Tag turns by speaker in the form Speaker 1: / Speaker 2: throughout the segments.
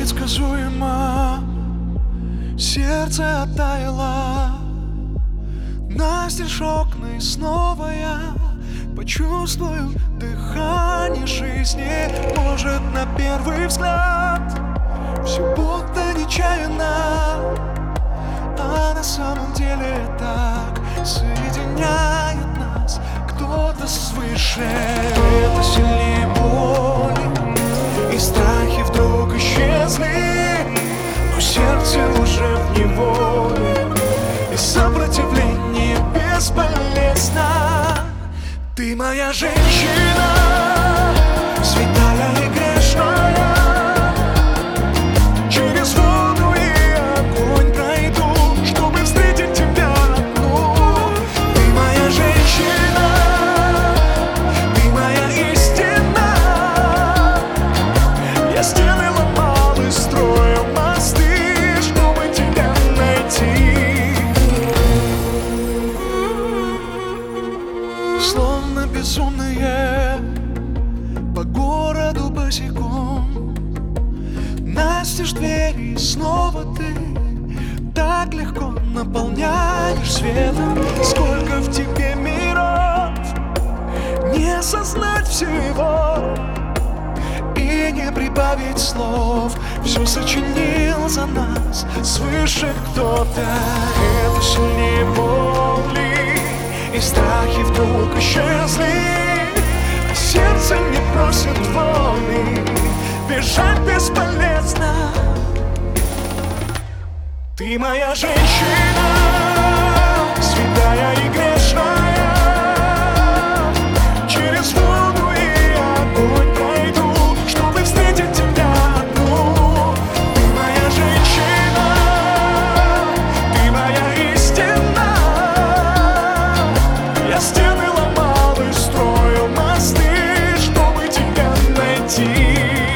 Speaker 1: непредсказуемо, сердце оттаяло. Настежь окна, и снова я почувствую дыхание жизни. Может, на первый взгляд все будто нечаянно, а на самом деле так соединяет нас кто-то свыше. Это сильнее боли, и страхи вдруг исчезли, но сердце уже в неволе, и сопротивление бесполезно. Ты моя женщина, святая и грешная. Через воду и огонь пройду, чтобы встретить тебя одну. Ты моя женщина, ты моя истина. Я стены ломал и строил мосты, чтобы тебя найти. Словно безумные по городу босиком, настежь двери, и снова ты так легко наполняешь светом. Сколько в тебе миров, не осознать всего и не прибавить слов. Все сочинил за нас свыше кто-то. Это сильнее боли, и страхи вдруг исчезли, а сердце не просит воли, бежать бесполезно. Ты моя женщина, святая и грешная. Через воду и огонь пройду, чтобы встретить тебя одну. Ты моя женщина, ты моя истина. Я стены ломал и строил мосты, чтобы тебя найти.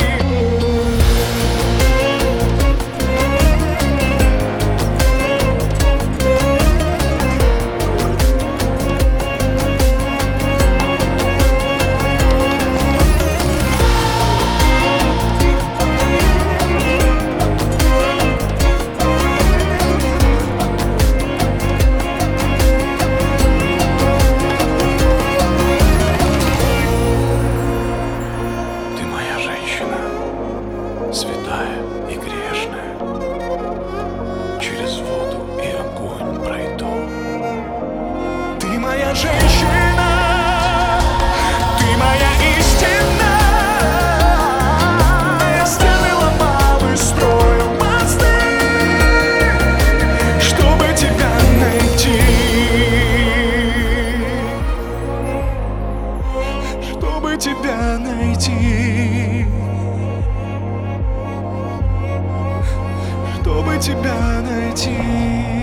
Speaker 1: Святая и грешная, через воду и огонь пройду. Ты моя женщина, ты моя истина. Я стены ломал и строил мосты, чтобы тебя найти, чтобы тебя найти, чтобы тебя найти.